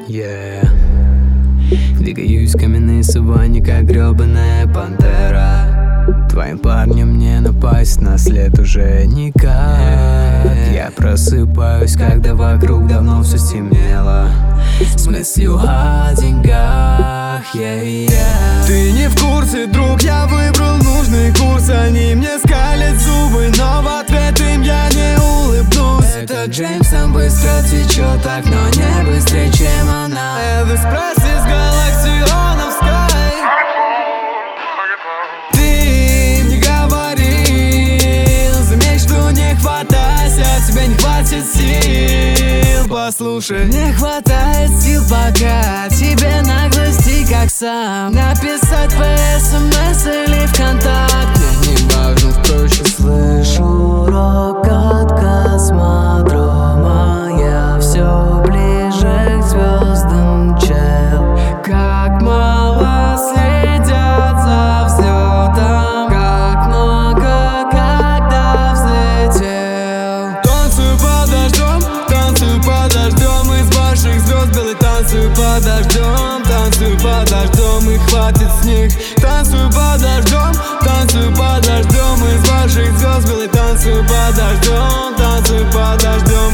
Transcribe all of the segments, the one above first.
Yeah. Двигаюсь в каменной саванне, как гребаная пантера. Твоим парнем не напасть, на след уже никак. Я просыпаюсь, когда вокруг давно все стемнело, с мыслью о деньгах, Ты не в курсе, друг, я выбрал нужный курс. Они мне скалят зубы, но в ответ им я не улыбнусь. Этот Джеймс там быстро течет, так, но не быстрее, чем она. Элвис Пресли с галактионов Sky. Ты не говорил, заметь, что не хватайся, тебе не хватит сил. Послушай, не хватает сил пока тебе наглости, как сам написать в СМС или ВКонтакте. Мне не важно, впрочем, слышу рокот космодрома. Я все ближе к звездам, чел. Как мало следят за взлетом, как много, когда взлетел. танцую под дождем, из больших звезд белый. Танцую под дождем, и хватит с них. Танцую под дождем, из больших звезд белый. Танцую под дождем, Танцуй под дождем,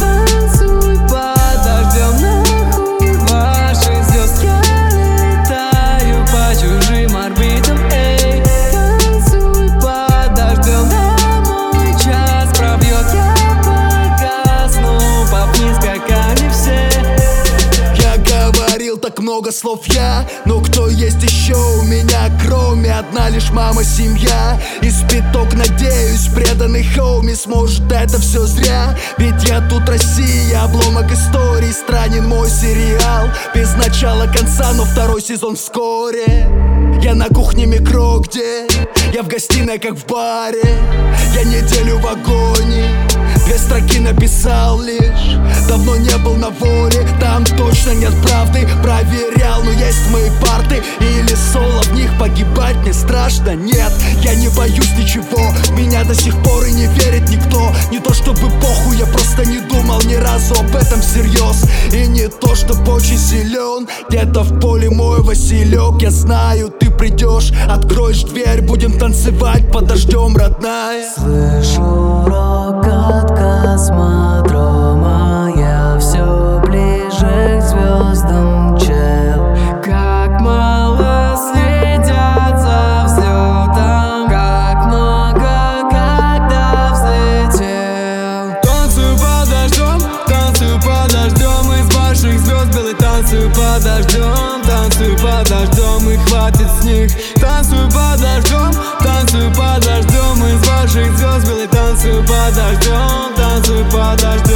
нахуй ваших звезд. Я летаю по чужим орбитам, эй. Танцуй под дождем, да мой час пробьет. Я погасну, попниз, как они все. Я говорил так много слов я, но кто есть еще у меня, кроме одна лишь мама, семья. Из пяток, надеюсь, преданный хоуми сможет это все зря. Ведь я тут Россия, обломок истории, странен мой сериал. Без начала конца, но второй сезон вскоре. Я на кухне микро, где я в гостиной, как в баре. Я неделю в агонии, 2 строки написал лишь. Давно не был на воле, там точно нет правды. Проверял, но есть мои парты или соло, в них погибать мне страшно. Нет, я не боюсь ничего, в меня до сих пор и не верит никто. Не то чтобы похуй, я просто не думал ни разу об этом всерьез. И не то чтобы очень силен, где-то в поле мой Василек. Я знаю, ты придешь, откроешь дверь, будем танцевать под дождем, родная. Слышу рокот космодрома, я все ближе к звездам, чел. Как мало следят за взлетом, как много, когда взлетел. Танцую под дождем, из больших звезд белый. Танцую под дождем, и хватит с них. Танцую под дождем, из больших звезд белый. Танцую под дождем,